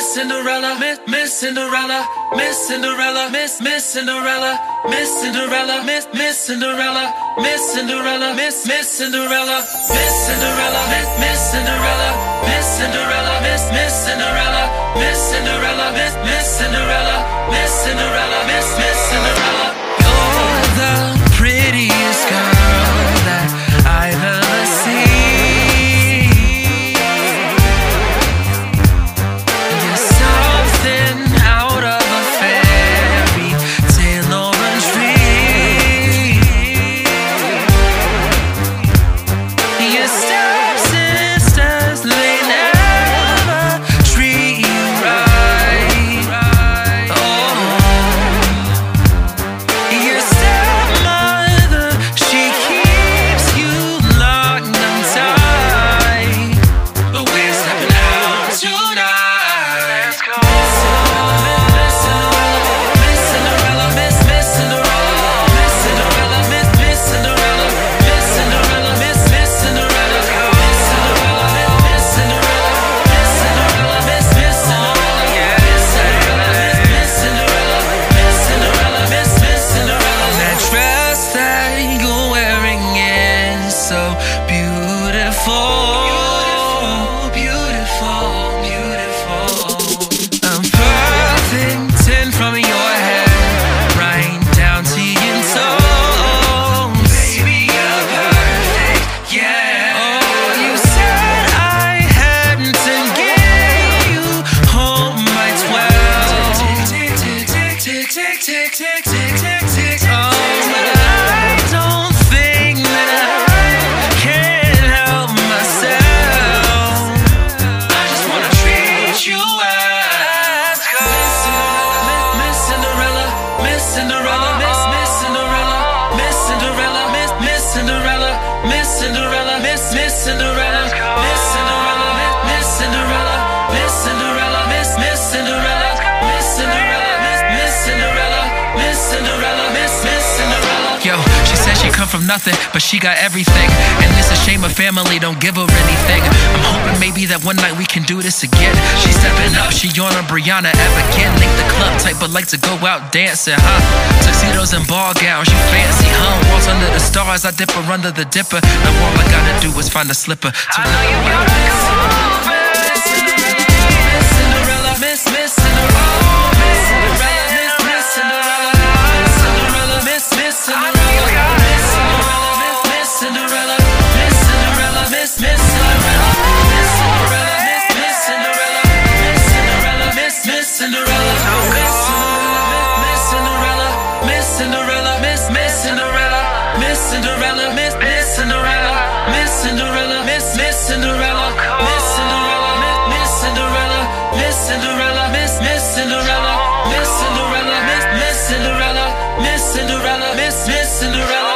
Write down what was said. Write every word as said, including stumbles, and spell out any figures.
Cinderella, Miss Miss Cinderella, Miss Cinderella, Miss Miss Cinderella, Miss Cinderella, Miss Miss Cinderella, Miss Cinderella, Miss Miss Cinderella, Miss Cinderella, Miss Miss Cinderella, Miss Cinderella, Miss Miss Cinderella, Miss Cinderella, Miss Miss Cinderella, Miss Cinderella, Miss Miss Cinderella. You're the prettiest girl that I've ever seen. From nothing, but she got everything, and it's a shame her family don't give her anything. I'm hoping maybe that one night we can do this again. She's stepping up, she on a Brianna Evakin, link the club type, but like to go out dancing, huh? Tuxedos and ball gowns, you fancy, huh? Waltz under the stars, I dip her under the dipper. Now all I gotta do is find a slipper. I know you gotta come over. Miss Cinderella, Miss Miss Cinderella, Miss Cinderella, Miss Cinderella, Miss Cinderella, Miss Miss Cinderella. Cinderella, Miss Cinderella, Miss Miss Cinderella, Miss Cinderella, Miss Miss Cinderella, Miss Cinderella, Miss Miss Cinderella, Miss Cinderella, Miss Cinderella, Miss Miss Cinderella, Miss Cinderella, Miss Miss Cinderella, Miss Cinderella, Miss Miss Cinderella, Miss Cinderella, Miss Cinderella, Miss Cinderella, Miss Miss Cinderella, Miss Cinderella, Miss Miss Cinderella, Miss Cinderella, Miss Miss Cinderella.